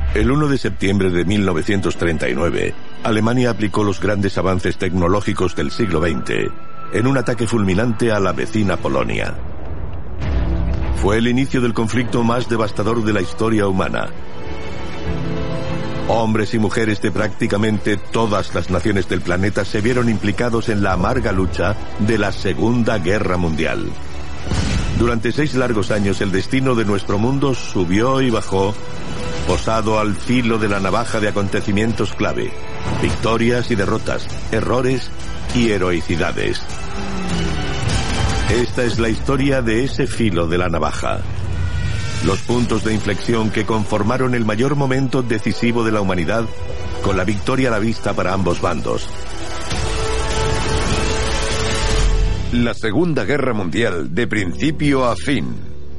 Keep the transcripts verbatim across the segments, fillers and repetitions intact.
El uno de septiembre de mil novecientos treinta y nueve, Alemania aplicó los grandes avances tecnológicos del siglo veinte en un ataque fulminante a la vecina Polonia. Fue el inicio del conflicto más devastador de la historia humana. Hombres y mujeres de prácticamente todas las naciones del planeta se vieron implicados en la amarga lucha de la Segunda Guerra Mundial. Durante seis largos años el destino de nuestro mundo subió y bajó, posado al filo de la navaja de acontecimientos clave, victorias y derrotas, errores y heroicidades. Esta es la historia de ese filo de la navaja. Los puntos de inflexión que conformaron el mayor momento decisivo de la humanidad, con la victoria a la vista para ambos bandos. La Segunda Guerra Mundial, de principio a fin.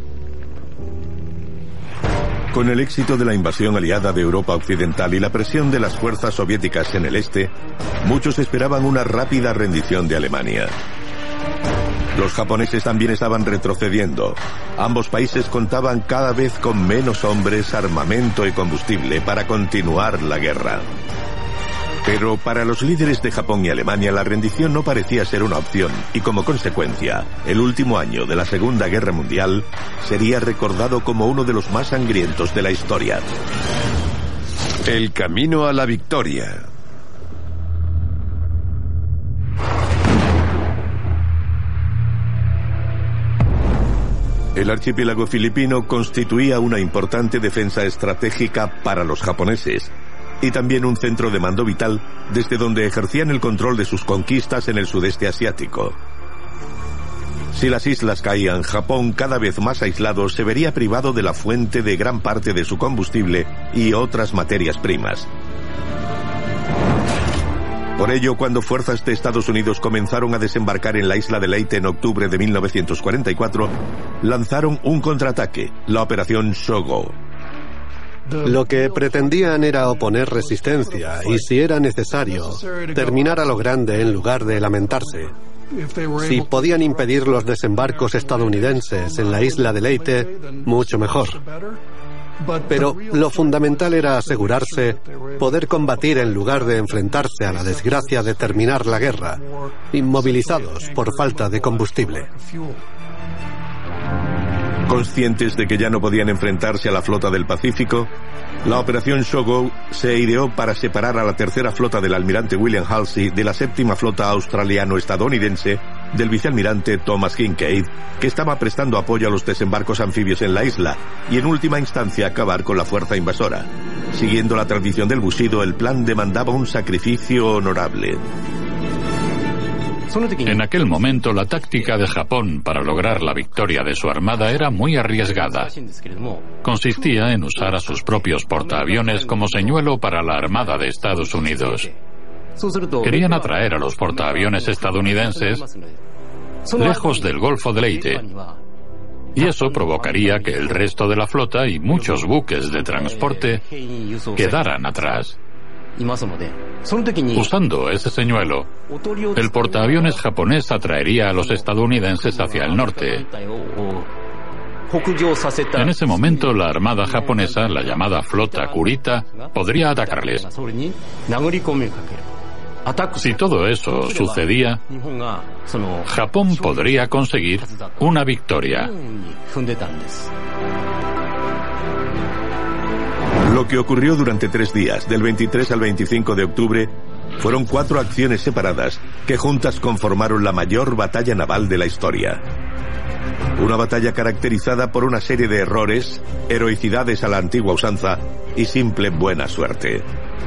Con el éxito de la invasión aliada de Europa Occidental y la presión de las fuerzas soviéticas en el este, muchos esperaban una rápida rendición de Alemania. Los japoneses también estaban retrocediendo. Ambos países contaban cada vez con menos hombres, armamento y combustible para continuar la guerra. Pero para los líderes de Japón y Alemania la rendición no parecía ser una opción y como consecuencia, el último año de la Segunda Guerra Mundial sería recordado como uno de los más sangrientos de la historia. El camino a la victoria. El archipiélago filipino constituía una importante defensa estratégica para los japoneses y también un centro de mando vital desde donde ejercían el control de sus conquistas en el sudeste asiático. Si las islas caían, Japón, cada vez más aislado, se vería privado de la fuente de gran parte de su combustible y otras materias primas. Por ello, cuando fuerzas de Estados Unidos comenzaron a desembarcar en la isla de Leyte en octubre de mil novecientos cuarenta y cuatro, lanzaron un contraataque, la Operación Shogo. Lo que pretendían era oponer resistencia y, si era necesario, terminar a lo grande en lugar de lamentarse. Si podían impedir los desembarcos estadounidenses en la isla de Leyte, mucho mejor. Pero lo fundamental era asegurarse poder combatir en lugar de enfrentarse a la desgracia de terminar la guerra, inmovilizados por falta de combustible. Conscientes de que ya no podían enfrentarse a la flota del Pacífico, la Operación Shogo se ideó para separar a la tercera flota del almirante William Halsey de la séptima flota australiano-estadounidense del vicealmirante Thomas Kinkaid, que estaba prestando apoyo a los desembarcos anfibios en la isla, y en última instancia acabar con la fuerza invasora. Siguiendo la tradición del Bushido, el plan demandaba un sacrificio honorable. En aquel momento, la táctica de Japón para lograr la victoria de su armada era muy arriesgada. Consistía en usar a sus propios portaaviones como señuelo para la armada de Estados Unidos. Querían atraer a los portaaviones estadounidenses lejos del Golfo de Leyte, y eso provocaría que el resto de la flota y muchos buques de transporte quedaran atrás. Usando ese señuelo, el portaaviones japonés atraería a los estadounidenses hacia el norte. En ese momento, la armada japonesa, la llamada flota Kurita, podría atacarles. Si todo eso sucedía, Japón podría conseguir una victoria. Lo que ocurrió durante tres días, del veintitrés al veinticinco de octubre, fueron cuatro acciones separadas que juntas conformaron la mayor batalla naval de la historia. Una batalla caracterizada por una serie de errores, heroicidades a la antigua usanza y simple buena suerte.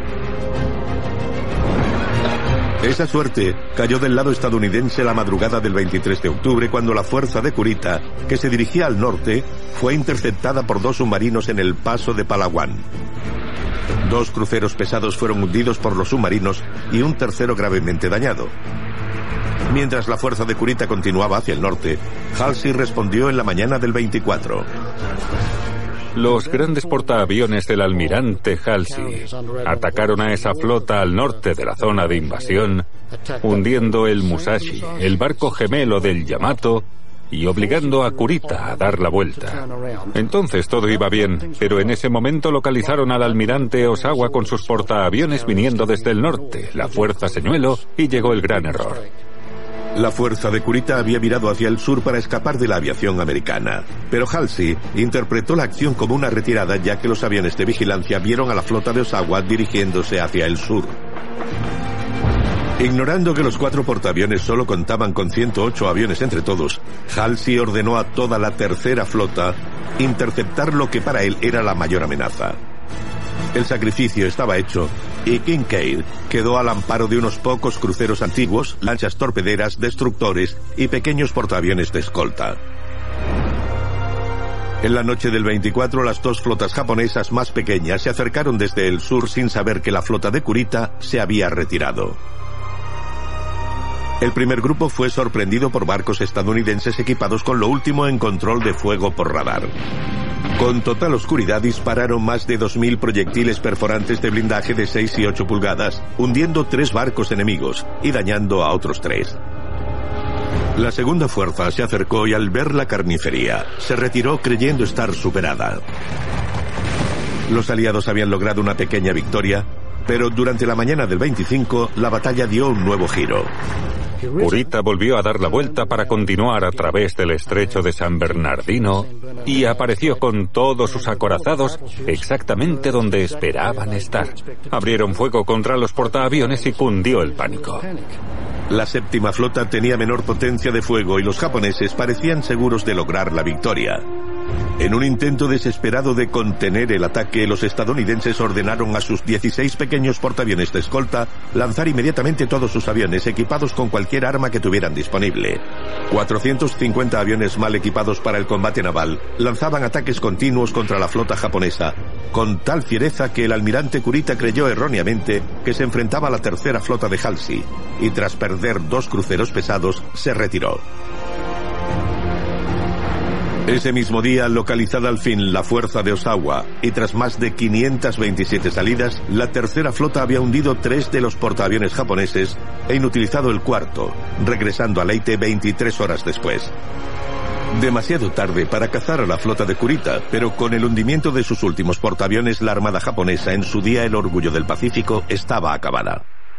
Esa suerte cayó del lado estadounidense la madrugada del veintitrés de octubre, cuando la fuerza de Kurita, que se dirigía al norte, fue interceptada por dos submarinos en el paso de Palawan. Dos cruceros pesados fueron hundidos por los submarinos y un tercero gravemente dañado. Mientras la fuerza de Kurita continuaba hacia el norte, Halsey respondió en la mañana del veinticuatro. Los grandes portaaviones del almirante Halsey atacaron a esa flota al norte de la zona de invasión, hundiendo el Musashi, el barco gemelo del Yamato, y obligando a Kurita a dar la vuelta. Entonces todo iba bien, pero en ese momento localizaron al almirante Osawa con sus portaaviones viniendo desde el norte, la fuerza señuelo, y llegó el gran error. La fuerza de Kurita había virado hacia el sur para escapar de la aviación americana, pero Halsey interpretó la acción como una retirada, ya que los aviones de vigilancia vieron a la flota de Osawa dirigiéndose hacia el sur. Ignorando que los cuatro portaaviones solo contaban con ciento ocho aviones entre todos, Halsey ordenó a toda la tercera flota interceptar lo que para él era la mayor amenaza. El sacrificio estaba hecho y Kincaid quedó al amparo de unos pocos cruceros antiguos, lanchas torpederas, destructores y pequeños portaaviones de escolta. En la noche del veinticuatro, las dos flotas japonesas más pequeñas se acercaron desde el sur sin saber que la flota de Kurita se había retirado. El primer grupo fue sorprendido por barcos estadounidenses equipados con lo último en control de fuego por radar. Con total oscuridad dispararon más de dos mil proyectiles perforantes de blindaje de seis y ocho pulgadas, hundiendo tres barcos enemigos y dañando a otros tres. La segunda fuerza se acercó y al ver la carnicería, se retiró creyendo estar superada. Los aliados habían logrado una pequeña victoria, pero durante la mañana del veinticinco, la batalla dio un nuevo giro. Kurita volvió a dar la vuelta para continuar a través del estrecho de San Bernardino y apareció con todos sus acorazados exactamente donde esperaban estar. Abrieron fuego contra los portaaviones y cundió el pánico. La séptima flota tenía menor potencia de fuego y los japoneses parecían seguros de lograr la victoria. En un intento desesperado de contener el ataque, los estadounidenses ordenaron a sus dieciséis pequeños portaaviones de escolta lanzar inmediatamente todos sus aviones equipados con cualquier arma que tuvieran disponible. cuatrocientos cincuenta aviones mal equipados para el combate naval lanzaban ataques continuos contra la flota japonesa, con tal fiereza que el almirante Kurita creyó erróneamente que se enfrentaba a la tercera flota de Halsey, y tras perder dos cruceros pesados, se retiró. Ese mismo día, localizada al fin la fuerza de Osawa, y tras más de quinientas veintisiete salidas, la tercera flota había hundido tres de los portaaviones japoneses e inutilizado el cuarto, regresando a Leyte veintitrés horas después. Demasiado tarde para cazar a la flota de Kurita, pero con el hundimiento de sus últimos portaaviones, la armada japonesa, en su día el orgullo del Pacífico, estaba acabada.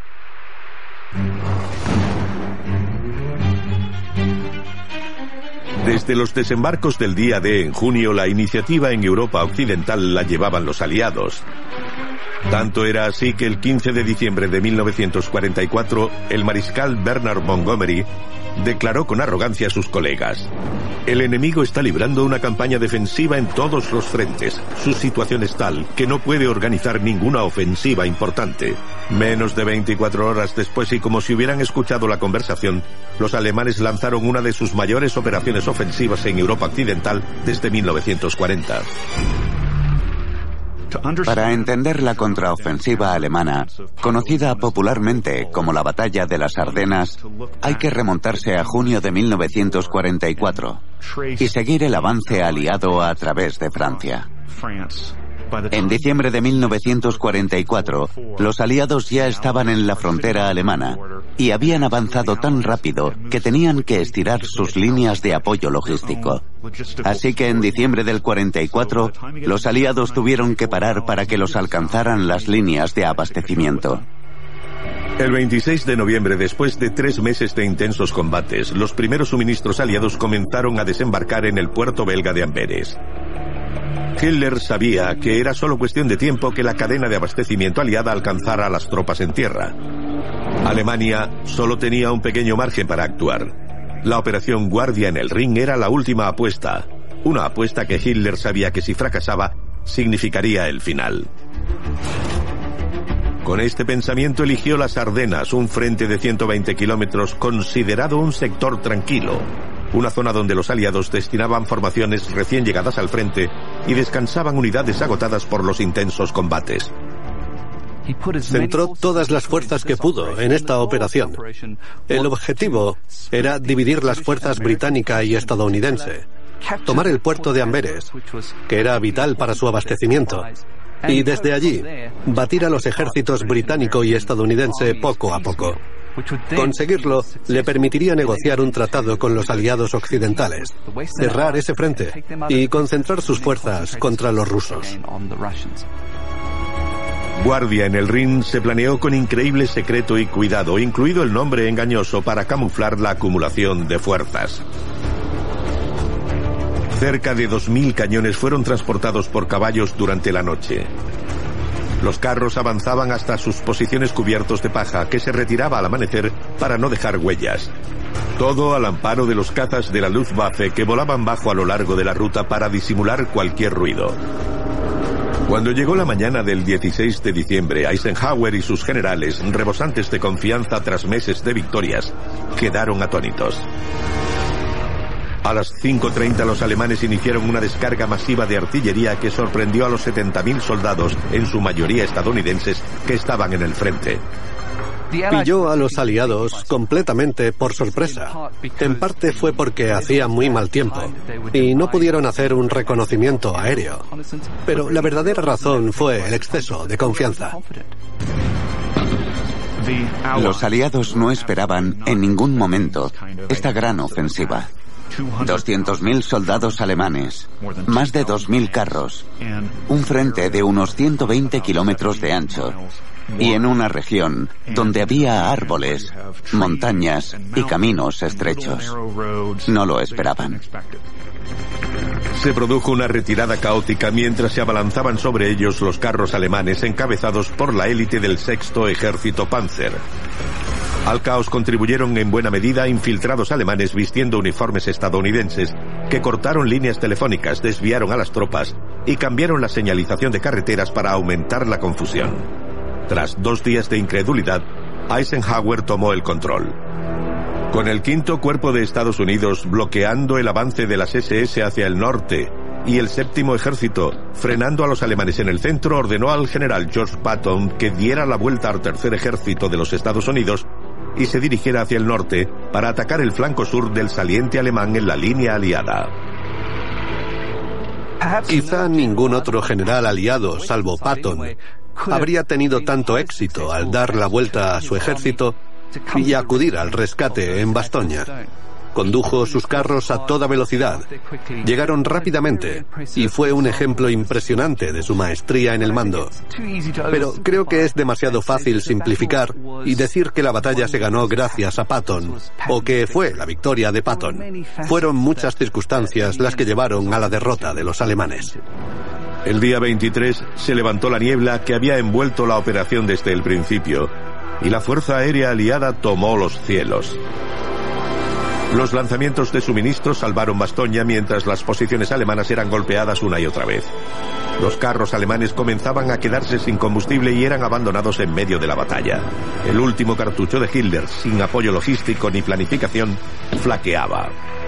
Desde los desembarcos del día D en junio, la iniciativa en Europa Occidental la llevaban los aliados. Tanto era así que el quince de diciembre de mil novecientos cuarenta y cuatro, el mariscal Bernard Montgomery declaró con arrogancia a sus colegas: el enemigo está librando una campaña defensiva en todos los frentes. Su situación es tal que no puede organizar ninguna ofensiva importante. Menos de veinticuatro horas después, y como si hubieran escuchado la conversación, los alemanes lanzaron una de sus mayores operaciones ofensivas en Europa Occidental desde mil novecientos cuarenta. Para entender la contraofensiva alemana, conocida popularmente como la Batalla de las Ardenas, hay que remontarse a junio de mil novecientos cuarenta y cuatro y seguir el avance aliado a través de Francia. En diciembre de mil novecientos cuarenta y cuatro, los aliados ya estaban en la frontera alemana y habían avanzado tan rápido que tenían que estirar sus líneas de apoyo logístico. Así que en diciembre del cuarenta y cuatro, los aliados tuvieron que parar para que los alcanzaran las líneas de abastecimiento. El veintiséis de noviembre, después de tres meses de intensos combates, los primeros suministros aliados comenzaron a desembarcar en el puerto belga de Amberes. Hitler sabía que era solo cuestión de tiempo que la cadena de abastecimiento aliada alcanzara a las tropas en tierra. Alemania solo tenía un pequeño margen para actuar. La operación Guardia en el Rin era la última apuesta, una apuesta que Hitler sabía que si fracasaba, significaría el final. Con este pensamiento eligió las Ardenas, un frente de ciento veinte kilómetros considerado un sector tranquilo, una zona donde los aliados destinaban formaciones recién llegadas al frente y descansaban unidades agotadas por los intensos combates. Centró todas las fuerzas que pudo en esta operación. El objetivo era dividir las fuerzas británica y estadounidense, tomar el puerto de Amberes, que era vital para su abastecimiento, y desde allí batir a los ejércitos británico y estadounidense poco a poco. Conseguirlo le permitiría negociar un tratado con los aliados occidentales, cerrar ese frente y concentrar sus fuerzas contra los rusos. Guardia en el Rin se planeó con increíble secreto y cuidado, incluido el nombre engañoso para camuflar la acumulación de fuerzas. Cerca de dos mil cañones fueron transportados por caballos durante la noche. Los carros avanzaban hasta sus posiciones cubiertos de paja, que se retiraba al amanecer para no dejar huellas. Todo al amparo de los cazas de la Luftwaffe que volaban bajo a lo largo de la ruta para disimular cualquier ruido. Cuando llegó la mañana del dieciséis de diciembre, Eisenhower y sus generales, rebosantes de confianza tras meses de victorias, quedaron atónitos. A las cinco treinta los alemanes iniciaron una descarga masiva de artillería que sorprendió a los setenta mil soldados, en su mayoría estadounidenses, que estaban en el frente. Pilló a los aliados completamente por sorpresa. En parte fue porque hacía muy mal tiempo y no pudieron hacer un reconocimiento aéreo. Pero la verdadera razón fue el exceso de confianza. Los aliados no esperaban en ningún momento esta gran ofensiva. doscientos mil soldados alemanes, más de dos mil carros, un frente de unos ciento veinte kilómetros de ancho y en una región donde había árboles, montañas y caminos estrechos. No lo esperaban. Se produjo una retirada caótica mientras se abalanzaban sobre ellos los carros alemanes encabezados por la élite del sexto Ejército Panzer. Al caos contribuyeron en buena medida infiltrados alemanes vistiendo uniformes estadounidenses que cortaron líneas telefónicas, desviaron a las tropas y cambiaron la señalización de carreteras para aumentar la confusión. Tras dos días de incredulidad, Eisenhower tomó el control. Con el quinto cuerpo de Estados Unidos bloqueando el avance de las ese ese hacia el norte y el séptimo ejército frenando a los alemanes en el centro, ordenó al general George Patton que diera la vuelta al tercer ejército de los Estados Unidos y se dirigiera hacia el norte para atacar el flanco sur del saliente alemán en la línea aliada. Quizá ningún otro general aliado, salvo Patton, habría tenido tanto éxito al dar la vuelta a su ejército y acudir al rescate en Bastoña. Condujo sus carros a toda velocidad. Llegaron rápidamente y fue un ejemplo impresionante de su maestría en el mando. Pero creo que es demasiado fácil simplificar y decir que la batalla se ganó gracias a Patton o que fue la victoria de Patton. Fueron muchas circunstancias las que llevaron a la derrota de los alemanes. El día veintitrés se levantó la niebla que había envuelto la operación desde el principio y la Fuerza Aérea Aliada tomó los cielos. Los lanzamientos de suministros salvaron Bastoña mientras las posiciones alemanas eran golpeadas una y otra vez. Los carros alemanes comenzaban a quedarse sin combustible y eran abandonados en medio de la batalla. El último cartucho de Hitler, sin apoyo logístico ni planificación, flaqueaba.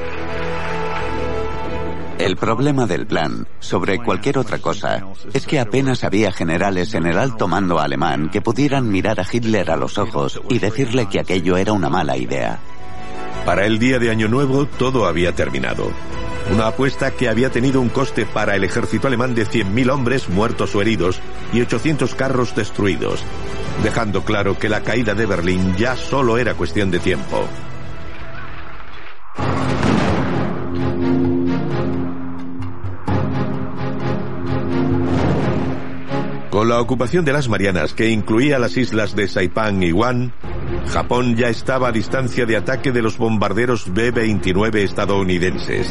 El problema del plan, sobre cualquier otra cosa, es que apenas había generales en el alto mando alemán que pudieran mirar a Hitler a los ojos y decirle que aquello era una mala idea. Para el día de Año Nuevo todo había terminado. Una apuesta que había tenido un coste para el ejército alemán de cien mil hombres muertos o heridos y ochocientos carros destruidos, dejando claro que la caída de Berlín ya solo era cuestión de tiempo. Con la ocupación de las Marianas, que incluía las islas de Saipán y Guam, Japón ya estaba a distancia de ataque de los bombarderos B veintinueve estadounidenses.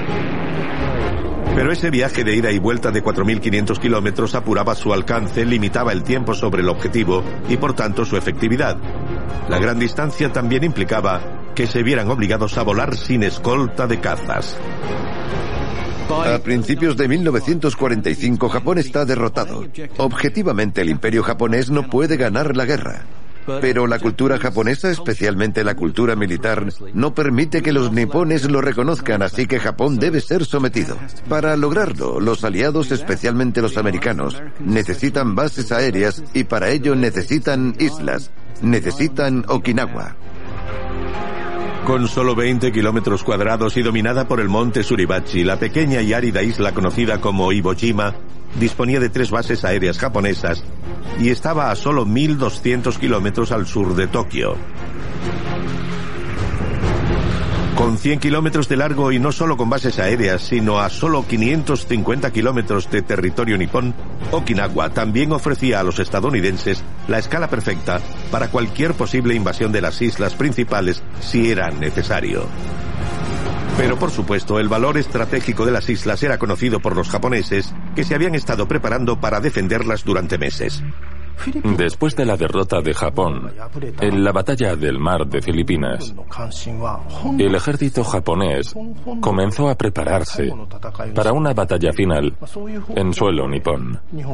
Pero ese viaje de ida y vuelta de cuatro mil quinientos kilómetros apuraba su alcance, limitaba el tiempo sobre el objetivo y por tanto su efectividad. La gran distancia también implicaba que se vieran obligados a volar sin escolta de cazas. A principios de mil novecientos cuarenta y cinco, Japón está derrotado. Objetivamente, el imperio japonés no puede ganar la guerra. Pero la cultura japonesa, especialmente la cultura militar, no permite que los nipones lo reconozcan, así que Japón debe ser sometido. Para lograrlo, los aliados, especialmente los americanos, necesitan bases aéreas y para ello necesitan islas. Necesitan Okinawa. Con solo veinte kilómetros cuadrados y dominada por el monte Suribachi, la pequeña y árida isla conocida como Iwo Jima disponía de tres bases aéreas japonesas y estaba a solo mil doscientos kilómetros al sur de Tokio. Con cien kilómetros de largo y no solo con bases aéreas, sino a solo quinientos cincuenta kilómetros de territorio nipón, Okinawa también ofrecía a los estadounidenses la escala perfecta para cualquier posible invasión de las islas principales si era necesario. Pero por supuesto, el valor estratégico de las islas era conocido por los japoneses, que se habían estado preparando para defenderlas durante meses. Después de la derrota de Japón en la batalla del mar de Filipinas, el ejército japonés comenzó a prepararse para una batalla final en suelo nipón.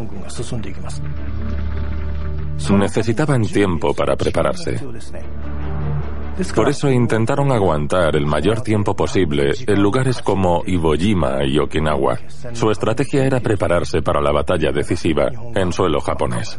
Necesitaban tiempo para prepararse. Por eso intentaron aguantar el mayor tiempo posible en lugares como Iwo Jima y Okinawa. Su estrategia era prepararse para la batalla decisiva en suelo japonés.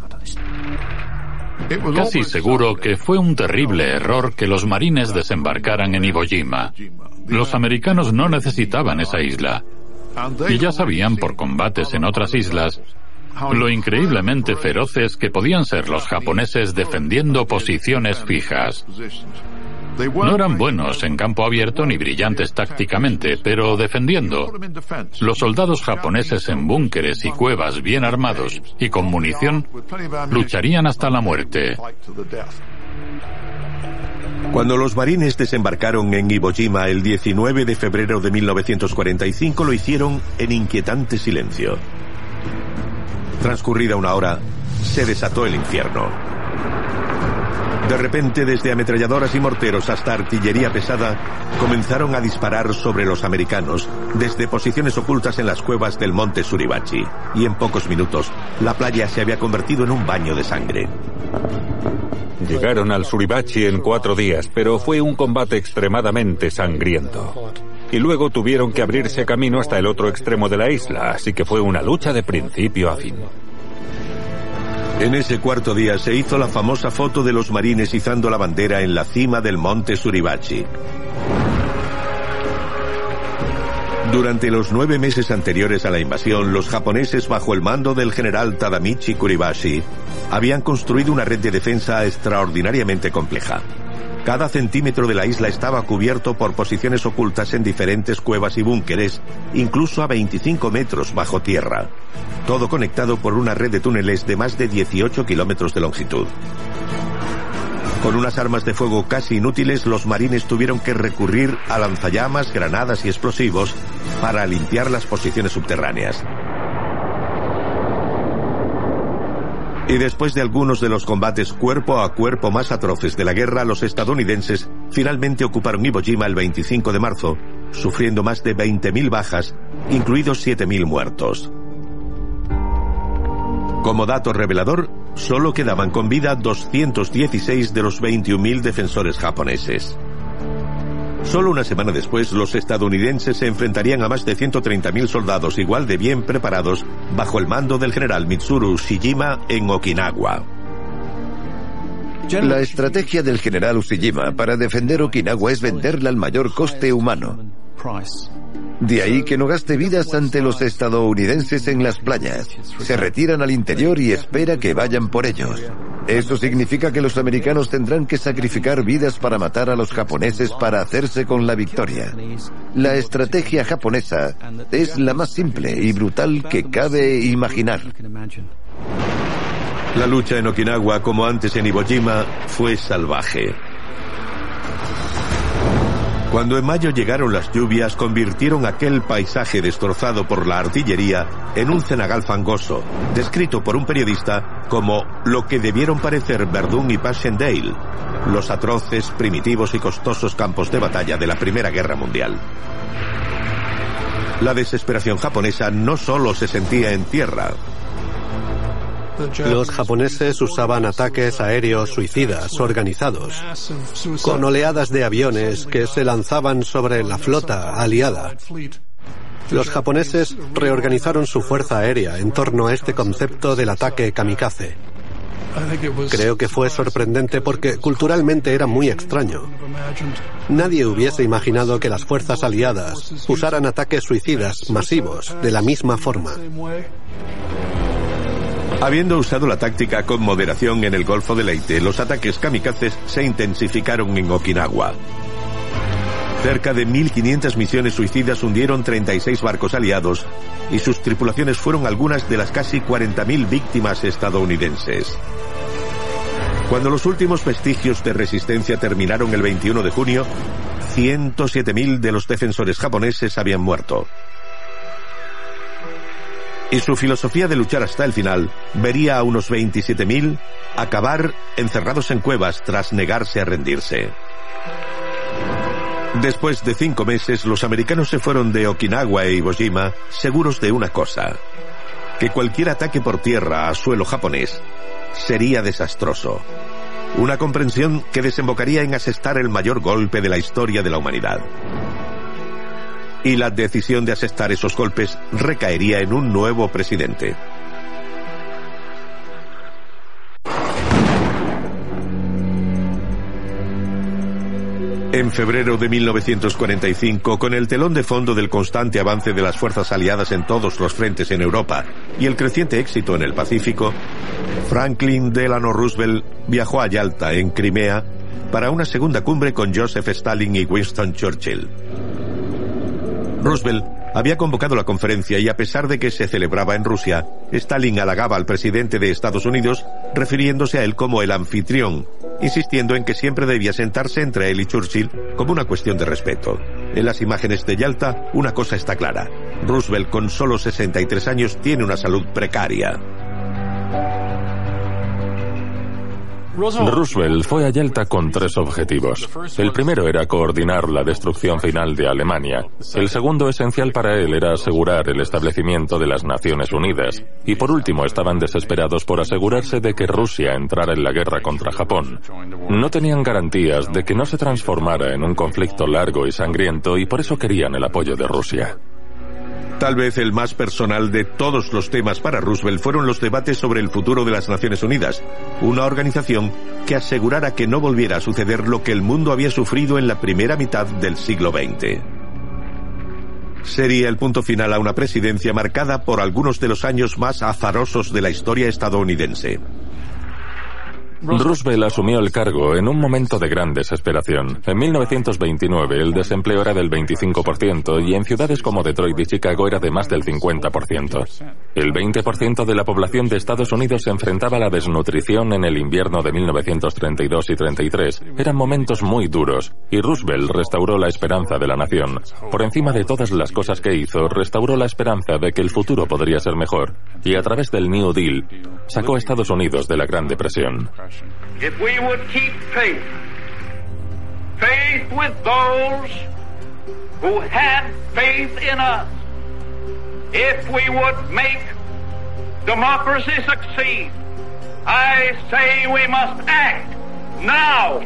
Casi seguro que fue un terrible error que los marines desembarcaran en Iwo Jima. Los americanos no necesitaban esa isla. Y ya sabían por combates en otras islas lo increíblemente feroces que podían ser los japoneses defendiendo posiciones fijas. No eran buenos en campo abierto ni brillantes tácticamente, pero defendiendo, los soldados japoneses en búnkeres y cuevas bien armados y con munición lucharían hasta la muerte. Cuando los marines desembarcaron en Iwo Jima el diecinueve de febrero de mil novecientos cuarenta y cinco, lo hicieron en inquietante silencio. Transcurrida una hora, se desató el infierno. De repente, desde ametralladoras y morteros hasta artillería pesada, comenzaron a disparar sobre los americanos desde posiciones ocultas en las cuevas del monte Suribachi, y en pocos minutos la playa se había convertido en un baño de sangre. Llegaron al Suribachi en cuatro días, pero fue un combate extremadamente sangriento. Y luego tuvieron que abrirse camino hasta el otro extremo de la isla, así que fue una lucha de principio a fin. En ese cuarto día se hizo la famosa foto de los marines izando la bandera en la cima del monte Suribachi. Durante los nueve meses anteriores a la invasión, los japoneses, bajo el mando del general Tadamichi Kuribashi, habían construido una red de defensa extraordinariamente compleja. Cada centímetro de la isla estaba cubierto por posiciones ocultas en diferentes cuevas y búnkeres, incluso a veinticinco metros bajo tierra. Todo conectado por una red de túneles de más de dieciocho kilómetros de longitud. Con unas armas de fuego casi inútiles, los marines tuvieron que recurrir a lanzallamas, granadas y explosivos para limpiar las posiciones subterráneas. Y después de algunos de los combates cuerpo a cuerpo más atroces de la guerra, los estadounidenses finalmente ocuparon Iwo Jima el veinticinco de marzo, sufriendo más de veinte mil bajas, incluidos siete mil muertos. Como dato revelador, solo quedaban con vida doscientos dieciséis de los veintiún mil defensores japoneses. Solo una semana después, los estadounidenses se enfrentarían a más de ciento treinta mil soldados igual de bien preparados bajo el mando del general Mitsuru Ushijima en Okinawa. La estrategia del general Ushijima para defender Okinawa es venderla al mayor coste humano. De ahí que no gaste vidas ante los estadounidenses en las playas. Se retiran al interior y espera que vayan por ellos. Eso significa que los americanos tendrán que sacrificar vidas para matar a los japoneses para hacerse con la victoria. La estrategia japonesa es la más simple y brutal que cabe imaginar. La lucha en Okinawa, como antes en Iwo Jima, fue salvaje. Cuando en mayo llegaron las lluvias, convirtieron aquel paisaje destrozado por la artillería en un cenagal fangoso, descrito por un periodista como lo que debieron parecer Verdún y Passchendaele, los atroces, primitivos y costosos campos de batalla de la Primera Guerra Mundial. La desesperación japonesa no solo se sentía en tierra. Los japoneses usaban ataques aéreos suicidas organizados, con oleadas de aviones que se lanzaban sobre la flota aliada. Los japoneses reorganizaron su fuerza aérea en torno a este concepto del ataque kamikaze. Creo que fue sorprendente porque culturalmente era muy extraño. Nadie hubiese imaginado que las fuerzas aliadas usaran ataques suicidas masivos de la misma forma. Habiendo usado la táctica con moderación en el Golfo de Leyte, los ataques kamikazes se intensificaron en Okinawa. Cerca de mil quinientas misiones suicidas hundieron treinta y seis barcos aliados y sus tripulaciones fueron algunas de las casi cuarenta mil víctimas estadounidenses. Cuando los últimos vestigios de resistencia terminaron el veintiuno de junio, ciento siete mil de los defensores japoneses habían muerto. Y su filosofía de luchar hasta el final vería a unos veintisiete mil acabar encerrados en cuevas tras negarse a rendirse. Después de cinco meses, los americanos se fueron de Okinawa e Iwo Jima seguros de una cosa: que cualquier ataque por tierra a suelo japonés sería desastroso. Una comprensión que desembocaría en asestar el mayor golpe de la historia de la humanidad. Y la decisión de asestar esos golpes recaería en un nuevo presidente. En febrero de mil novecientos cuarenta y cinco, con el telón de fondo del constante avance de las fuerzas aliadas en todos los frentes en Europa y el creciente éxito en el Pacífico, Franklin Delano Roosevelt viajó a Yalta, en Crimea, para una segunda cumbre con Joseph Stalin y Winston Churchill. Roosevelt había convocado la conferencia y, a pesar de que se celebraba en Rusia, Stalin halagaba al presidente de Estados Unidos refiriéndose a él como el anfitrión, insistiendo en que siempre debía sentarse entre él y Churchill como una cuestión de respeto. En las imágenes de Yalta, una cosa está clara: Roosevelt, con solo sesenta y tres años, tiene una salud precaria. Roosevelt fue a Yalta con tres objetivos. El primero era coordinar la destrucción final de Alemania. El segundo, esencial para él, era asegurar el establecimiento de las Naciones Unidas. Y por último, estaban desesperados por asegurarse de que Rusia entrara en la guerra contra Japón. No tenían garantías de que no se transformara en un conflicto largo y sangriento, y por eso querían el apoyo de Rusia. Tal vez el más personal de todos los temas para Roosevelt fueron los debates sobre el futuro de las Naciones Unidas, una organización que asegurara que no volviera a suceder lo que el mundo había sufrido en la primera mitad del siglo veinte. Sería el punto final a una presidencia marcada por algunos de los años más azarosos de la historia estadounidense. Roosevelt asumió el cargo en un momento de gran desesperación. En mil novecientos veintinueve el desempleo era del veinticinco por ciento y en ciudades como Detroit y Chicago era de más del cincuenta por ciento. El veinte por ciento de la población de Estados Unidos se enfrentaba a la desnutrición en el invierno de mil novecientos treinta y dos y treinta y tres. Eran momentos muy duros y Roosevelt restauró la esperanza de la nación. Por encima de todas las cosas que hizo, restauró la esperanza de que el futuro podría ser mejor y, a través del New Deal, sacó a Estados Unidos de la Gran Depresión. If we would keep faith, faith with those who had faith in us, if we would make democracy succeed, I say we must act now.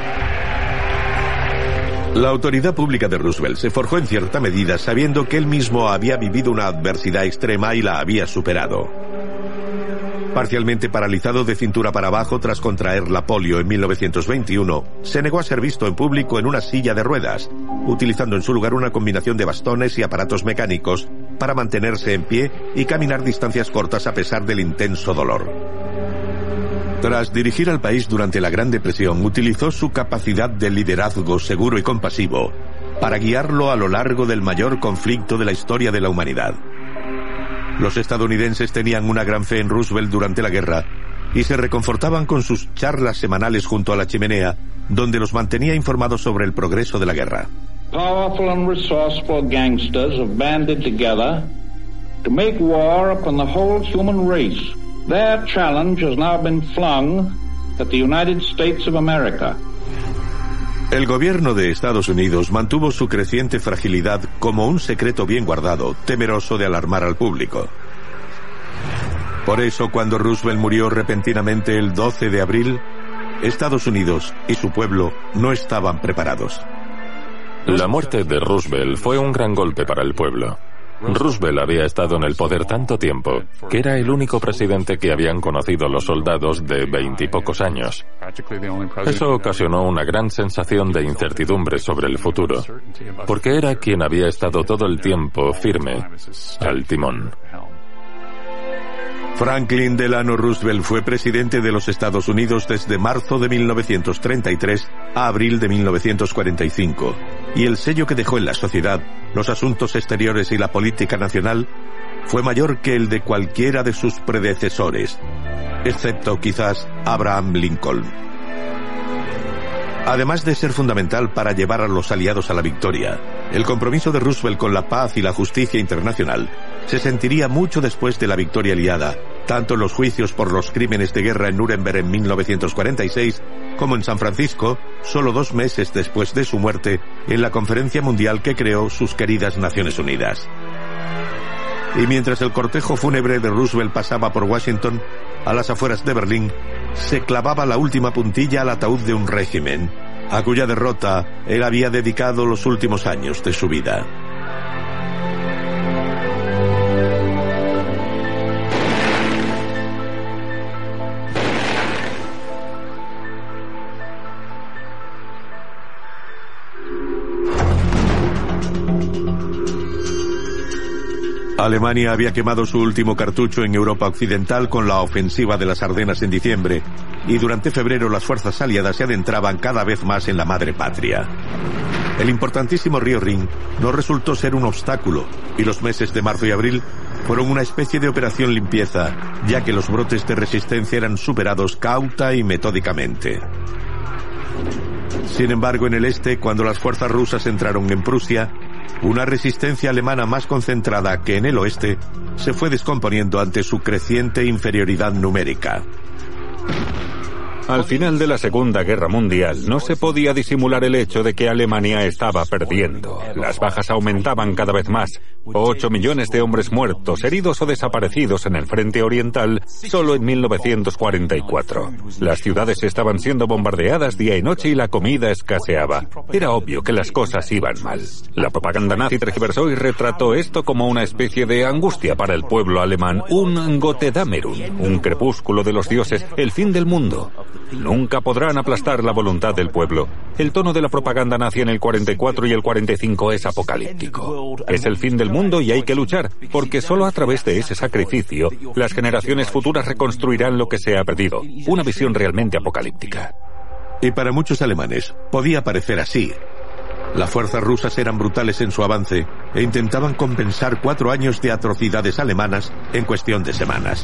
La autoridad pública de Roosevelt se forjó en cierta medida sabiendo que él mismo había vivido una adversidad extrema y la había superado. Parcialmente paralizado de cintura para abajo tras contraer la polio en mil novecientos veintiuno, se negó a ser visto en público en una silla de ruedas, utilizando en su lugar una combinación de bastones y aparatos mecánicos para mantenerse en pie y caminar distancias cortas a pesar del intenso dolor. Tras dirigir al país durante la Gran Depresión, utilizó su capacidad de liderazgo seguro y compasivo para guiarlo a lo largo del mayor conflicto de la historia de la humanidad. Los estadounidenses tenían una gran fe en Roosevelt durante la guerra y se reconfortaban con sus charlas semanales junto a la chimenea, donde los mantenía informados sobre el progreso de la guerra. Powerful and resourceful gangsters have banded together to make war upon the whole human race. Their challenge has now been flung at the United States of America. El gobierno de Estados Unidos mantuvo su creciente fragilidad como un secreto bien guardado, temeroso de alarmar al público. Por eso, cuando Roosevelt murió repentinamente el doce de abril, Estados Unidos y su pueblo no estaban preparados. La muerte de Roosevelt fue un gran golpe para el pueblo. Roosevelt había estado en el poder tanto tiempo que era el único presidente que habían conocido los soldados de veintipocos años. Eso ocasionó una gran sensación de incertidumbre sobre el futuro, porque era quien había estado todo el tiempo firme al timón. Franklin Delano Roosevelt fue presidente de los Estados Unidos desde marzo de mil novecientos treinta y tres a abril de mil novecientos cuarenta y cinco, y el sello que dejó en la sociedad, los asuntos exteriores y la política nacional fue mayor que el de cualquiera de sus predecesores, excepto quizás Abraham Lincoln. Además de ser fundamental para llevar a los aliados a la victoria, el compromiso de Roosevelt con la paz y la justicia internacional se sentiría mucho después de la victoria aliada, tanto en los juicios por los crímenes de guerra en Nuremberg en mil novecientos cuarenta y seis, como en San Francisco, solo dos meses después de su muerte, en la conferencia mundial que creó sus queridas Naciones Unidas. Y mientras el cortejo fúnebre de Roosevelt pasaba por Washington, a las afueras de Berlín, se clavaba la última puntilla al ataúd de un régimen, a cuya derrota él había dedicado los últimos años de su vida. Alemania había quemado su último cartucho en Europa Occidental con la ofensiva de las Ardenas en diciembre, y durante febrero las fuerzas aliadas se adentraban cada vez más en la madre patria. El importantísimo río Rin no resultó ser un obstáculo, y los meses de marzo y abril fueron una especie de operación limpieza, ya que los brotes de resistencia eran superados cauta y metódicamente. Sin embargo, en el este, cuando las fuerzas rusas entraron en Prusia, una resistencia alemana más concentrada que en el oeste se fue descomponiendo ante su creciente inferioridad numérica. Al final de la Segunda Guerra Mundial no se podía disimular el hecho de que Alemania estaba perdiendo. Las bajas aumentaban cada vez más. Ocho millones de hombres muertos, heridos o desaparecidos en el frente oriental solo en mil novecientos cuarenta y cuatro. Las ciudades estaban siendo bombardeadas día y noche y la comida escaseaba. Era obvio que las cosas iban mal. La propaganda nazi tergiversó y retrató esto como una especie de angustia para el pueblo alemán, un Gotterdammerung, un crepúsculo de los dioses, el fin del mundo. Nunca podrán aplastar la voluntad del pueblo. El tono de la propaganda nazi en el cuarenta y cuatro y el cuarenta y cinco es apocalíptico. Es el fin del mundo y hay que luchar, porque solo a través de ese sacrificio las generaciones futuras reconstruirán lo que se ha perdido. Una visión realmente apocalíptica. Y para muchos alemanes podía parecer así. Las fuerzas rusas eran brutales en su avance e intentaban compensar cuatro años de atrocidades alemanas en cuestión de semanas.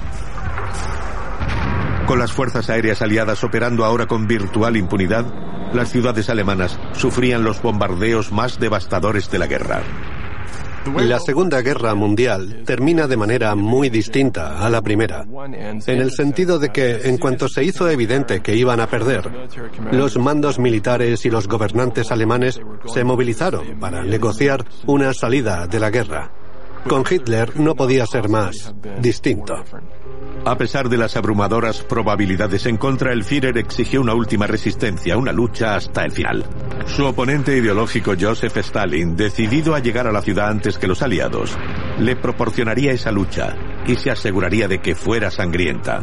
Con las fuerzas aéreas aliadas operando ahora con virtual impunidad, las ciudades alemanas sufrían los bombardeos más devastadores de la guerra. La Segunda Guerra Mundial termina de manera muy distinta a la primera, en el sentido de que, en cuanto se hizo evidente que iban a perder, los mandos militares y los gobernantes alemanes se movilizaron para negociar una salida de la guerra. Con Hitler no podía ser más distinto. A pesar de las abrumadoras probabilidades en contra, el Führer exigió una última resistencia, una lucha hasta el final. Su oponente ideológico, Joseph Stalin, decidido a llegar a la ciudad antes que los aliados, le proporcionaría esa lucha y se aseguraría de que fuera sangrienta.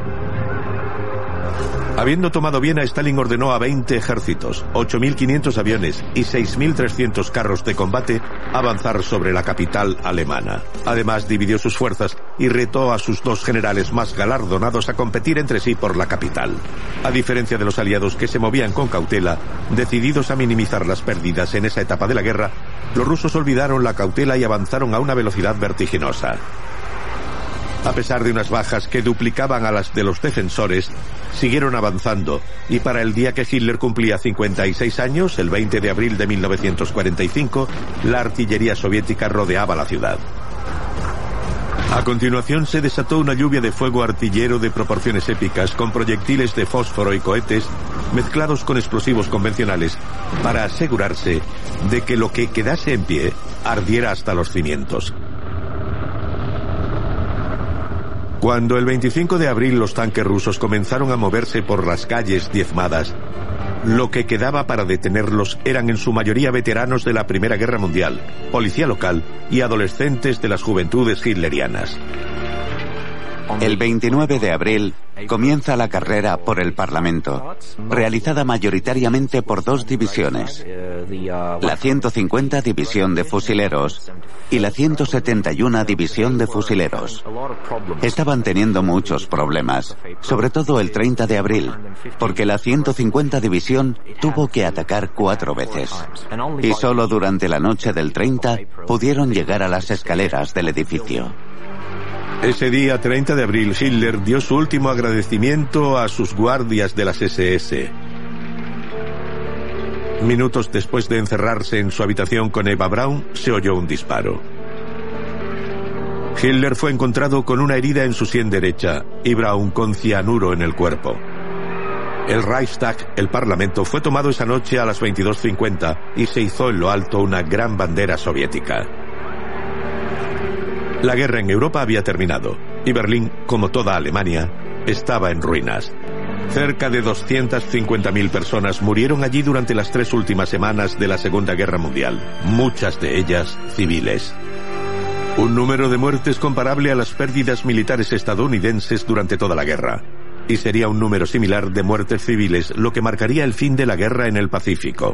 Habiendo tomado Viena, Stalin ordenó a veinte ejércitos, ocho mil quinientos aviones y seis mil trescientos carros de combate avanzar sobre la capital alemana. Además, dividió sus fuerzas y retó a sus dos generales más galardonados a competir entre sí por la capital. A diferencia de los aliados, que se movían con cautela, decididos a minimizar las pérdidas en esa etapa de la guerra, los rusos olvidaron la cautela y avanzaron a una velocidad vertiginosa. A pesar de unas bajas que duplicaban a las de los defensores, siguieron avanzando, y para el día que Hitler cumplía cincuenta y seis años, el veinte de abril de mil novecientos cuarenta y cinco, la artillería soviética rodeaba la ciudad. A continuación se desató una lluvia de fuego artillero de proporciones épicas, con proyectiles de fósforo y cohetes mezclados con explosivos convencionales, para asegurarse de que lo que quedase en pie ardiera hasta los cimientos. Cuando el veinticinco de abril los tanques rusos comenzaron a moverse por las calles diezmadas, lo que quedaba para detenerlos eran en su mayoría veteranos de la Primera Guerra Mundial, policía local y adolescentes de las juventudes hitlerianas. El veintinueve de abril comienza la carrera por el Parlamento, realizada mayoritariamente por dos divisiones, la ciento cincuenta División de Fusileros y la ciento setenta y uno División de Fusileros. Estaban teniendo muchos problemas, sobre todo el treinta de abril, porque la ciento cincuenta División tuvo que atacar cuatro veces, y solo durante la noche del treinta pudieron llegar a las escaleras del edificio. Ese día, treinta de abril, Hitler dio su último agradecimiento a sus guardias de las ese ese. Minutos después de encerrarse en su habitación con Eva Braun, se oyó un disparo. Hitler fue encontrado con una herida en su sien derecha y Braun con cianuro en el cuerpo. El Reichstag, el Parlamento, fue tomado esa noche a las veintidós cincuenta y se izó en lo alto una gran bandera soviética. La guerra en Europa había terminado, y Berlín, como toda Alemania, estaba en ruinas. Cerca de doscientas cincuenta mil personas murieron allí durante las tres últimas semanas de la Segunda Guerra Mundial, muchas de ellas civiles. Un número de muertes comparable a las pérdidas militares estadounidenses durante toda la guerra. Y sería un número similar de muertes civiles lo que marcaría el fin de la guerra en el Pacífico.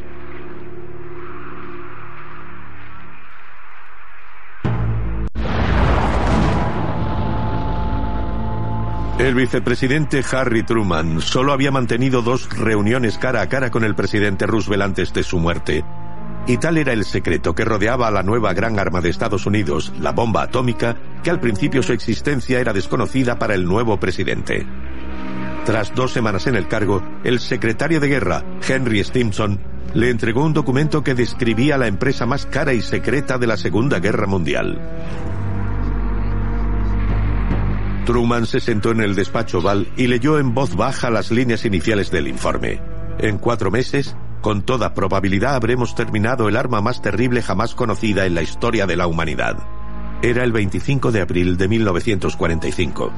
El vicepresidente Harry Truman solo había mantenido dos reuniones cara a cara con el presidente Roosevelt antes de su muerte. Y tal era el secreto que rodeaba a la nueva gran arma de Estados Unidos, la bomba atómica, que al principio su existencia era desconocida para el nuevo presidente. Tras dos semanas en el cargo, el secretario de guerra, Henry Stimson, le entregó un documento que describía la empresa más cara y secreta de la Segunda Guerra Mundial. Truman se sentó en el despacho Oval y leyó en voz baja las líneas iniciales del informe. En cuatro meses, con toda probabilidad habremos terminado el arma más terrible jamás conocida en la historia de la humanidad. Era el veinticinco de abril de mil novecientos cuarenta y cinco.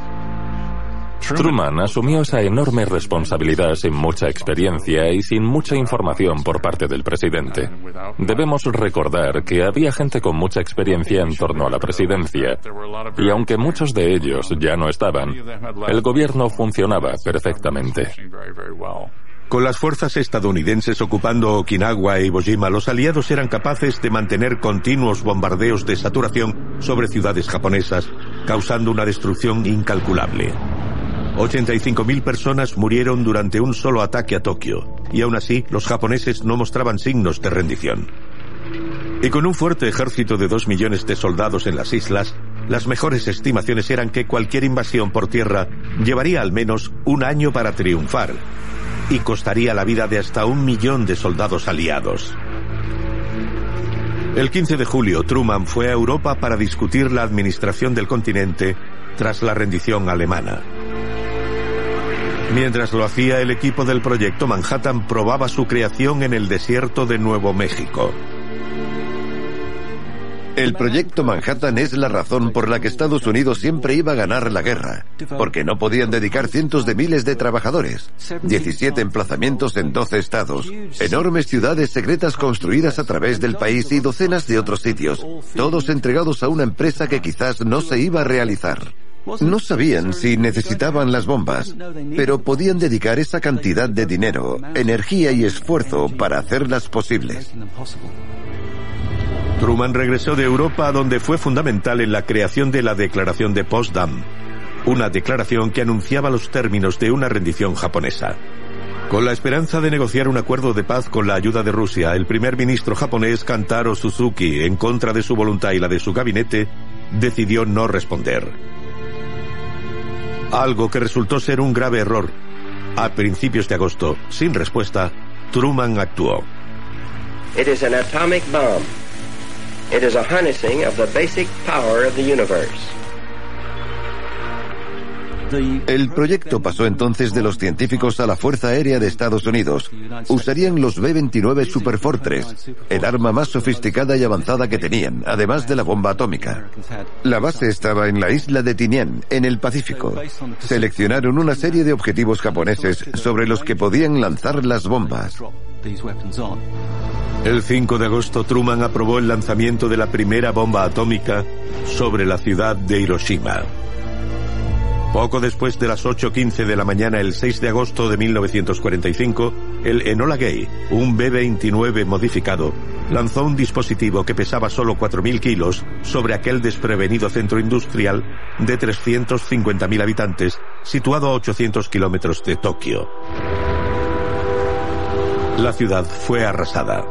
Truman asumió esa enorme responsabilidad sin mucha experiencia y sin mucha información por parte del presidente. Debemos recordar que había gente con mucha experiencia en torno a la presidencia, y aunque muchos de ellos ya no estaban, el gobierno funcionaba perfectamente. Con las fuerzas estadounidenses ocupando Okinawa e Iwo Jima, los aliados eran capaces de mantener continuos bombardeos de saturación sobre ciudades japonesas, causando una destrucción incalculable. ochenta y cinco mil personas murieron durante un solo ataque a Tokio, y aún así los japoneses no mostraban signos de rendición. Y con un fuerte ejército de dos millones de soldados en las islas, las mejores estimaciones eran que cualquier invasión por tierra llevaría al menos un año para triunfar, y costaría la vida de hasta un millón de soldados aliados. El quince de julio, Truman fue a Europa para discutir la administración del continente tras la rendición alemana. Mientras lo hacía, el equipo del Proyecto Manhattan probaba su creación en el desierto de Nuevo México. El Proyecto Manhattan es la razón por la que Estados Unidos siempre iba a ganar la guerra, porque no podían dedicar cientos de miles de trabajadores, diecisiete emplazamientos en doce estados, enormes ciudades secretas construidas a través del país y docenas de otros sitios, todos entregados a una empresa que quizás no se iba a realizar. No sabían si necesitaban las bombas, pero podían dedicar esa cantidad de dinero, energía y esfuerzo para hacerlas posibles. Truman regresó de Europa, donde fue fundamental en la creación de la Declaración de Potsdam, una declaración que anunciaba los términos de una rendición japonesa. Con la esperanza de negociar un acuerdo de paz con la ayuda de Rusia, el primer ministro japonés Kantaro Suzuki, en contra de su voluntad y la de su gabinete, decidió no responder. Algo que resultó ser un grave error. A principios de agosto, sin respuesta, Truman actuó. It is an atomic bomb. It is a harnessing of the basic power of the universe. El proyecto pasó entonces de los científicos a la Fuerza Aérea de Estados Unidos. Usarían los B veintinueve Superfortress, el arma más sofisticada y avanzada que tenían, además de la bomba atómica. La base estaba en la isla de Tinian, en el Pacífico. Seleccionaron una serie de objetivos japoneses sobre los que podían lanzar las bombas. El cinco de agosto, Truman aprobó el lanzamiento de la primera bomba atómica sobre la ciudad de Hiroshima. Poco después de las ocho quince de la mañana el seis de agosto de mil novecientos cuarenta y cinco, el Enola Gay, un B veintinueve modificado, lanzó un dispositivo que pesaba solo cuatro mil kilos sobre aquel desprevenido centro industrial de trescientos cincuenta mil habitantes, situado a ochocientos kilómetros de Tokio. La ciudad fue arrasada.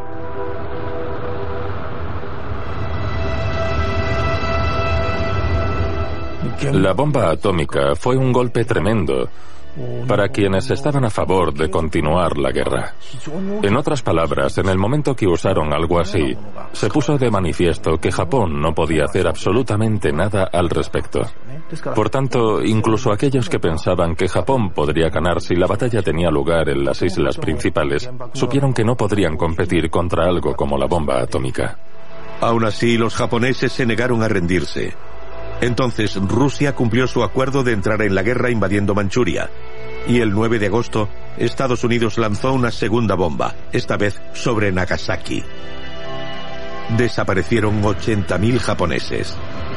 La bomba atómica fue un golpe tremendo para quienes estaban a favor de continuar la guerra. En otras palabras, en el momento que usaron algo así, se puso de manifiesto que Japón no podía hacer absolutamente nada al respecto. Por tanto, incluso aquellos que pensaban que Japón podría ganar si la batalla tenía lugar en las islas principales, supieron que no podrían competir contra algo como la bomba atómica. Aún así, los japoneses se negaron a rendirse. Entonces, Rusia cumplió su acuerdo de entrar en la guerra invadiendo Manchuria. Y el nueve de agosto, Estados Unidos lanzó una segunda bomba, esta vez sobre Nagasaki. Desaparecieron ochenta mil japoneses.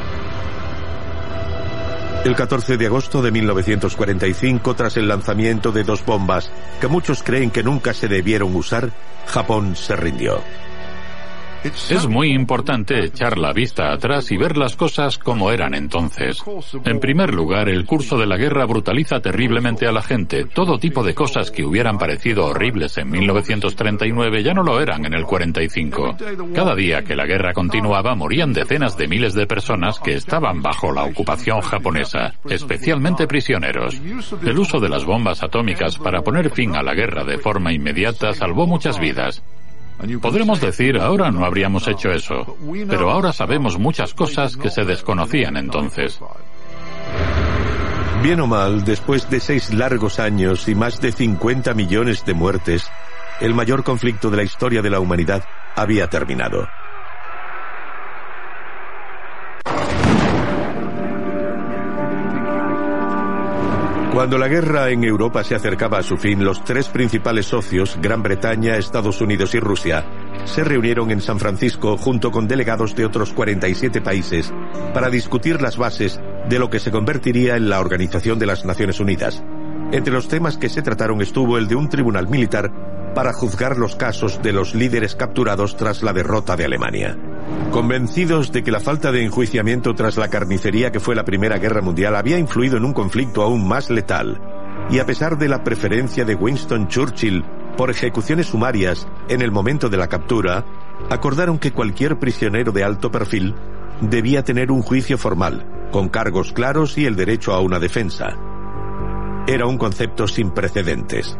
El catorce de agosto de mil novecientos cuarenta y cinco, tras el lanzamiento de dos bombas que muchos creen que nunca se debieron usar, Japón se rindió. Es muy importante echar la vista atrás y ver las cosas como eran entonces. En primer lugar, el curso de la guerra brutaliza terriblemente a la gente. Todo tipo de cosas que hubieran parecido horribles en mil novecientos treinta y nueve ya no lo eran en el cuarenta y cinco. Cada día que la guerra continuaba morían decenas de miles de personas que estaban bajo la ocupación japonesa, especialmente prisioneros. El uso de las bombas atómicas para poner fin a la guerra de forma inmediata salvó muchas vidas. Podremos decir, ahora no habríamos hecho eso, pero ahora sabemos muchas cosas que se desconocían entonces. Bien o mal, después de seis largos años y más de cincuenta millones de muertes, el mayor conflicto de la historia de la humanidad había terminado. Cuando la guerra en Europa se acercaba a su fin, los tres principales socios, Gran Bretaña, Estados Unidos y Rusia, se reunieron en San Francisco junto con delegados de otros cuarenta y siete países para discutir las bases de lo que se convertiría en la Organización de las Naciones Unidas. Entre los temas que se trataron estuvo el de un tribunal militar para juzgar los casos de los líderes capturados tras la derrota de Alemania. Convencidos de que la falta de enjuiciamiento tras la carnicería que fue la Primera Guerra Mundial había influido en un conflicto aún más letal, y a pesar de la preferencia de Winston Churchill por ejecuciones sumarias en el momento de la captura, acordaron que cualquier prisionero de alto perfil debía tener un juicio formal, con cargos claros y el derecho a una defensa. Era un concepto sin precedentes.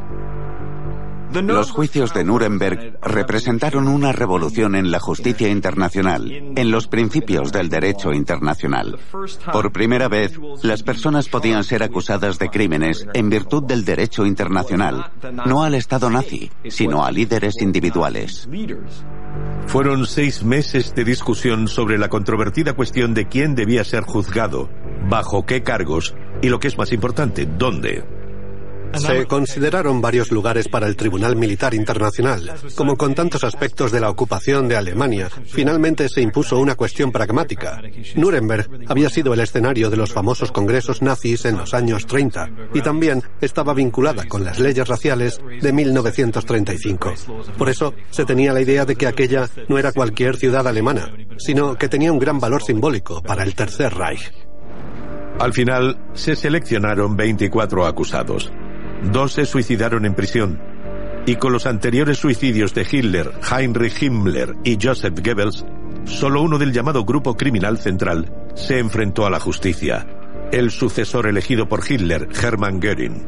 Los juicios de Nuremberg representaron una revolución en la justicia internacional, en los principios del derecho internacional. Por primera vez, las personas podían ser acusadas de crímenes en virtud del derecho internacional, no al Estado nazi, sino a líderes individuales. Fueron seis meses de discusión sobre la controvertida cuestión de quién debía ser juzgado, bajo qué cargos y, lo que es más importante, dónde. Se consideraron varios lugares para el Tribunal Militar Internacional. Como con tantos aspectos de la ocupación de Alemania, finalmente se impuso una cuestión pragmática. Nuremberg había sido el escenario de los famosos congresos nazis en los años treinta y también estaba vinculada con las leyes raciales de mil novecientos treinta y cinco. Por eso se tenía la idea de que aquella no era cualquier ciudad alemana, sino que tenía un gran valor simbólico para el Tercer Reich. Al final, se seleccionaron veinticuatro acusados. Dos se suicidaron en prisión, y con los anteriores suicidios de Hitler, Heinrich Himmler y Joseph Goebbels, solo uno del llamado Grupo Criminal Central se enfrentó a la justicia, el sucesor elegido por Hitler, Hermann Göring.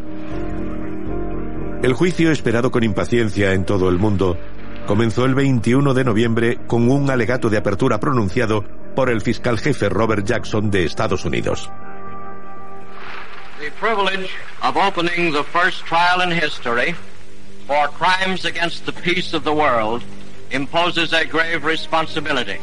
El juicio, esperado con impaciencia en todo el mundo, comenzó el veintiuno de noviembre con un alegato de apertura pronunciado por el fiscal jefe Robert Jackson de Estados Unidos. The privilege of opening the first trial in history for crimes against the peace of the world imposes a grave responsibility.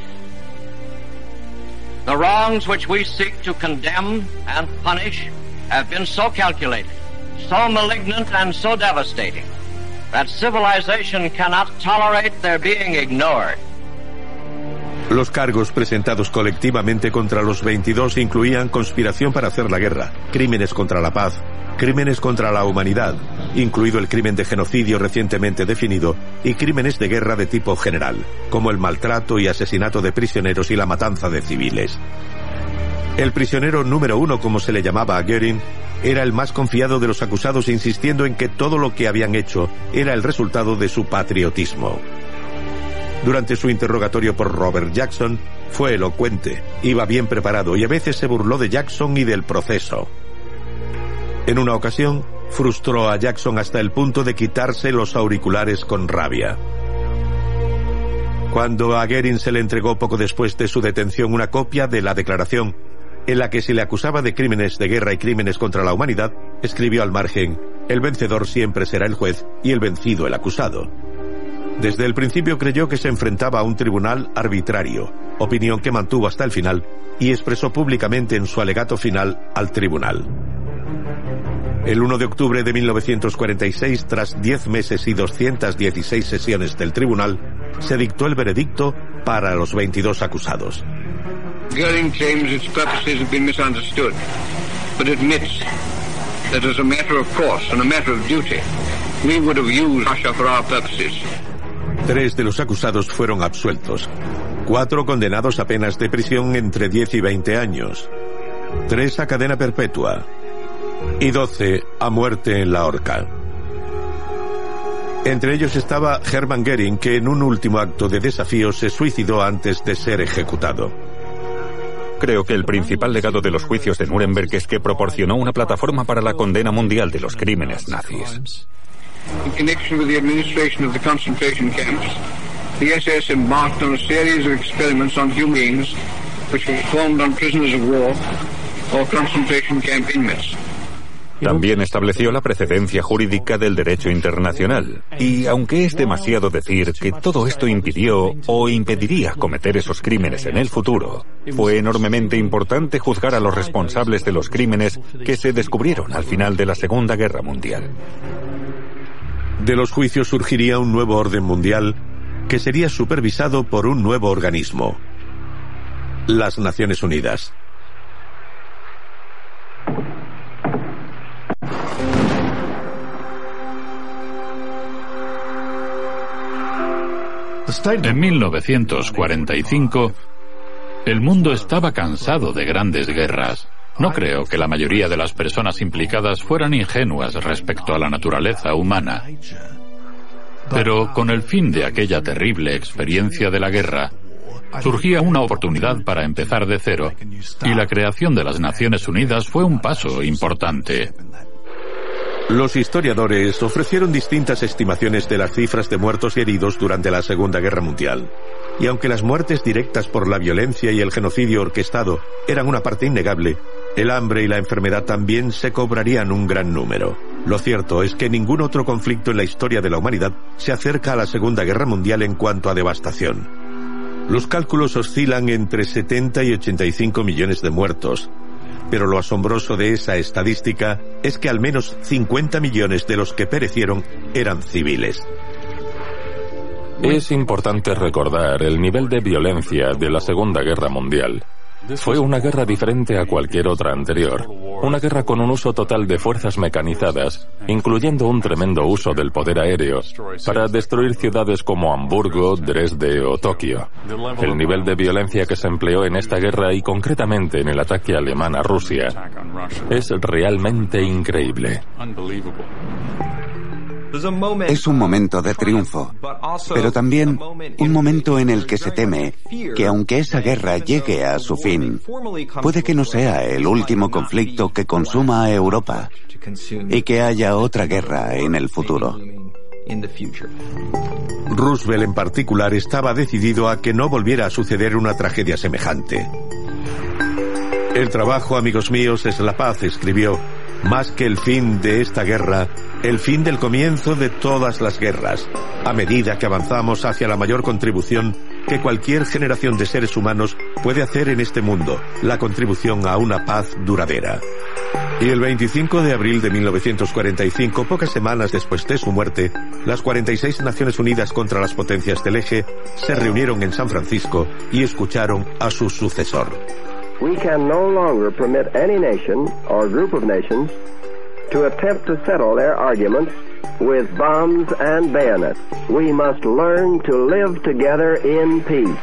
The wrongs which we seek to condemn and punish have been so calculated, so malignant and so devastating that civilization cannot tolerate their being ignored. Los cargos presentados colectivamente contra los veintidós incluían conspiración para hacer la guerra, crímenes contra la paz, crímenes contra la humanidad, incluido el crimen de genocidio recientemente definido, y crímenes de guerra de tipo general, como el maltrato y asesinato de prisioneros y la matanza de civiles. El prisionero número uno, como se le llamaba a Göring, era el más confiado de los acusados, insistiendo en que todo lo que habían hecho era el resultado de su patriotismo. Durante su interrogatorio por Robert Jackson, fue elocuente, iba bien preparado y a veces se burló de Jackson y del proceso. En una ocasión, frustró a Jackson hasta el punto de quitarse los auriculares con rabia. Cuando a Göring se le entregó poco después de su detención una copia de la declaración, en la que se le acusaba de crímenes de guerra y crímenes contra la humanidad, escribió al margen: el vencedor siempre será el juez y el vencido el acusado. Desde el principio creyó que se enfrentaba a un tribunal arbitrario, opinión que mantuvo hasta el final y expresó públicamente en su alegato final al tribunal. El uno de octubre de mil novecientos cuarenta y seis, tras diez meses y doscientas dieciséis sesiones del tribunal, se dictó el veredicto para los veintidós acusados. Göring claims its purposes have been misunderstood, but admits that as a matter of course and a matter of duty, we would have used Russia for our purposes. Tres de los acusados fueron absueltos. Cuatro condenados a penas de prisión entre diez y veinte años. Tres a cadena perpetua. Y doce a muerte en la horca. Entre ellos estaba Hermann Göring, que en un último acto de desafío se suicidó antes de ser ejecutado. Creo que el principal legado de los juicios de Nuremberg es que proporcionó una plataforma para la condena mundial de los crímenes nazis. In connection with the administration of the concentration camps, the S S embarked on a series of experiments on human beings which were performed on prisoners of war or concentration camp inmates. También estableció la precedencia jurídica del derecho internacional. Y aunque es demasiado decir que todo esto impidió o impediría cometer esos crímenes en el futuro, fue enormemente importante juzgar a los responsables de los crímenes que se descubrieron al final de la Segunda Guerra Mundial. De los juicios surgiría un nuevo orden mundial que sería supervisado por un nuevo organismo: las Naciones Unidas. En mil novecientos cuarenta y cinco, el mundo estaba cansado de grandes guerras. No creo que la mayoría de las personas implicadas fueran ingenuas respecto a la naturaleza humana. Pero con el fin de aquella terrible experiencia de la guerra, surgía una oportunidad para empezar de cero, y la creación de las Naciones Unidas fue un paso importante. Los historiadores ofrecieron distintas estimaciones de las cifras de muertos y heridos durante la Segunda Guerra Mundial. Y aunque las muertes directas por la violencia y el genocidio orquestado eran una parte innegable, el hambre y la enfermedad también se cobrarían un gran número. Lo cierto es que ningún otro conflicto en la historia de la humanidad se acerca a la Segunda Guerra Mundial en cuanto a devastación. Los cálculos oscilan entre setenta y ochenta y cinco millones de muertos. Pero lo asombroso de esa estadística es que al menos cincuenta millones de los que perecieron eran civiles. Es importante recordar el nivel de violencia de la Segunda Guerra Mundial. Fue una guerra diferente a cualquier otra anterior. Una guerra con un uso total de fuerzas mecanizadas, incluyendo un tremendo uso del poder aéreo, para destruir ciudades como Hamburgo, Dresde o Tokio. El nivel de violencia que se empleó en esta guerra y concretamente en el ataque alemán a Rusia es realmente increíble. Es un momento de triunfo, pero también un momento en el que se teme que aunque esa guerra llegue a su fin, puede que no sea el último conflicto que consuma a Europa y que haya otra guerra en el futuro. Roosevelt en particular estaba decidido a que no volviera a suceder una tragedia semejante. El trabajo, amigos míos, es la paz, escribió. Más que el fin de esta guerra, el fin del comienzo de todas las guerras, a medida que avanzamos hacia la mayor contribución que cualquier generación de seres humanos puede hacer en este mundo, la contribución a una paz duradera. Y el veinticinco de abril de mil novecientos cuarenta y cinco, pocas semanas después de su muerte, las cuarenta y seis Naciones Unidas contra las Potencias del Eje se reunieron en San Francisco y escucharon a su sucesor. We can no longer permit any nation or group of nations to attempt to settle their arguments with bombs and bayonets. We must learn to live together in peace.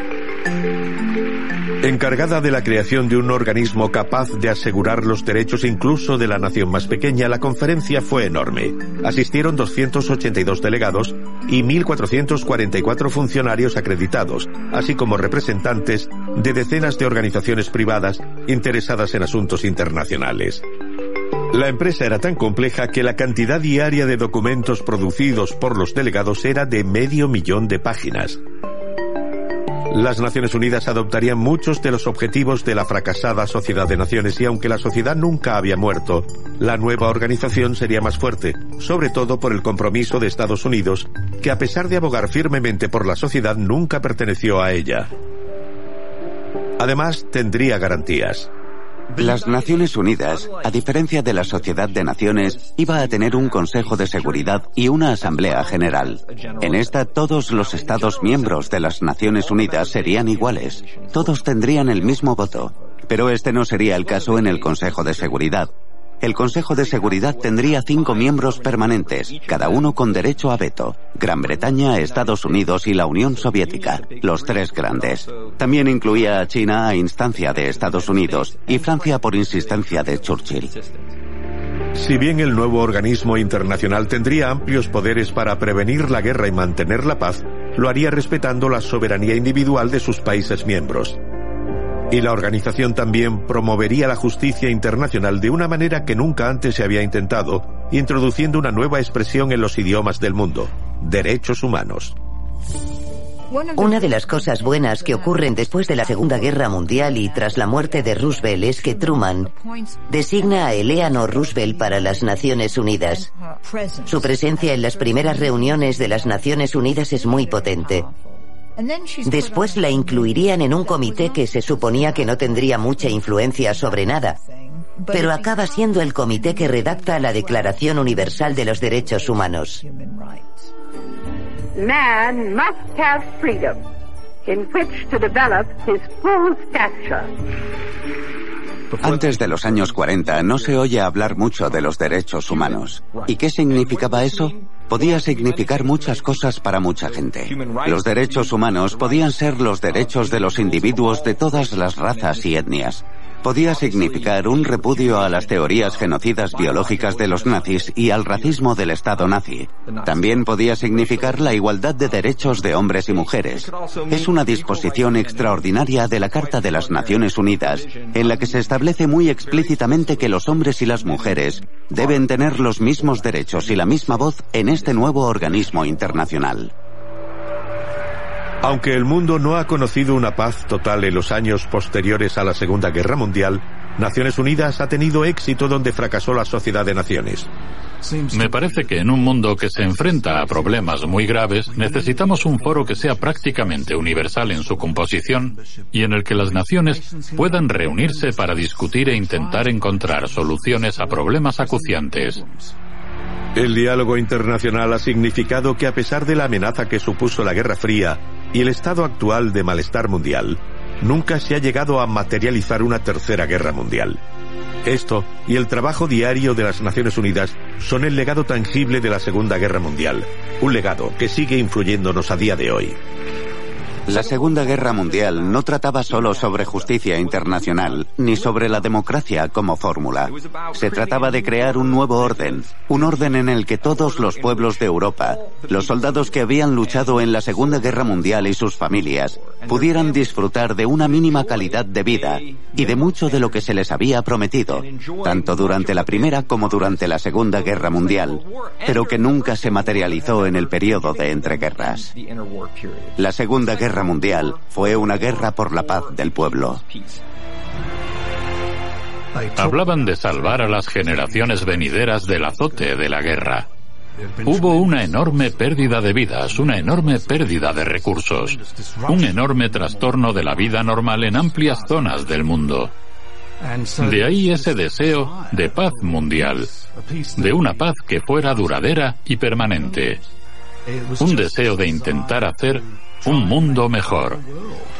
Encargada de la creación de un organismo capaz de asegurar los derechos incluso de la nación más pequeña, la conferencia fue enorme. Asistieron doscientos ochenta y dos delegados y mil cuatrocientos cuarenta y cuatro funcionarios acreditados, así como representantes de decenas de organizaciones privadas interesadas en asuntos internacionales. La empresa era tan compleja que la cantidad diaria de documentos producidos por los delegados era de medio millón de páginas. Las Naciones Unidas adoptarían muchos de los objetivos de la fracasada Sociedad de Naciones y aunque la sociedad nunca había muerto, la nueva organización sería más fuerte, sobre todo por el compromiso de Estados Unidos, que a pesar de abogar firmemente por la sociedad nunca perteneció a ella. Además, tendría garantías. Las Naciones Unidas, a diferencia de la Sociedad de Naciones, iba a tener un Consejo de Seguridad y una Asamblea General. En esta, todos los Estados miembros de las Naciones Unidas serían iguales. Todos tendrían el mismo voto. Pero este no sería el caso en el Consejo de Seguridad. El Consejo de Seguridad tendría cinco miembros permanentes, cada uno con derecho a veto: Gran Bretaña, Estados Unidos y la Unión Soviética, los tres grandes. También incluía a China a instancia de Estados Unidos y Francia por insistencia de Churchill. Si bien el nuevo organismo internacional tendría amplios poderes para prevenir la guerra y mantener la paz, lo haría respetando la soberanía individual de sus países miembros. Y la organización también promovería la justicia internacional de una manera que nunca antes se había intentado, introduciendo una nueva expresión en los idiomas del mundo: derechos humanos. Una de las cosas buenas que ocurren después de la Segunda Guerra Mundial y tras la muerte de Roosevelt es que Truman designa a Eleanor Roosevelt para las Naciones Unidas. Su presencia en las primeras reuniones de las Naciones Unidas es muy potente. Después la incluirían en un comité que se suponía que no tendría mucha influencia sobre nada, pero acaba siendo el comité que redacta la Declaración Universal de los Derechos Humanos. Man must have freedom in which to develop his full stature. Antes de los años cuarenta no se oye hablar mucho de los derechos humanos. ¿Y qué significaba eso? Podía significar muchas cosas para mucha gente. Los derechos humanos podían ser los derechos de los individuos de todas las razas y etnias. Podía significar un repudio a las teorías genocidas biológicas de los nazis y al racismo del Estado nazi. También podía significar la igualdad de derechos de hombres y mujeres. Es una disposición extraordinaria de la Carta de las Naciones Unidas, en la que se establece muy explícitamente que los hombres y las mujeres deben tener los mismos derechos y la misma voz en este nuevo organismo internacional. Aunque el mundo no ha conocido una paz total en los años posteriores a la Segunda Guerra Mundial, Naciones Unidas ha tenido éxito donde fracasó la Sociedad de Naciones. Me parece que en un mundo que se enfrenta a problemas muy graves, necesitamos un foro que sea prácticamente universal en su composición y en el que las naciones puedan reunirse para discutir e intentar encontrar soluciones a problemas acuciantes. El diálogo internacional ha significado que a pesar de la amenaza que supuso la Guerra Fría y el estado actual de malestar mundial, nunca se ha llegado a materializar una tercera guerra mundial. Esto y el trabajo diario de las Naciones Unidas son el legado tangible de la Segunda Guerra Mundial, un legado que sigue influyéndonos a día de hoy. La Segunda Guerra Mundial no trataba solo sobre justicia internacional, ni sobre la democracia como fórmula. Se trataba de crear un nuevo orden, un orden en el que todos los pueblos de Europa, los soldados que habían luchado en la Segunda Guerra Mundial y sus familias, pudieran disfrutar de una mínima calidad de vida y de mucho de lo que se les había prometido, tanto durante la Primera como durante la Segunda Guerra Mundial, pero que nunca se materializó en el periodo de entreguerras. La Segunda Guerra Mundial fue una guerra por la paz del pueblo. Hablaban de salvar a las generaciones venideras del azote de la guerra. Hubo una enorme pérdida de vidas, una enorme pérdida de recursos, un enorme trastorno de la vida normal en amplias zonas del mundo. De ahí ese deseo de paz mundial, de una paz que fuera duradera y permanente. Un deseo de intentar hacer un mundo mejor.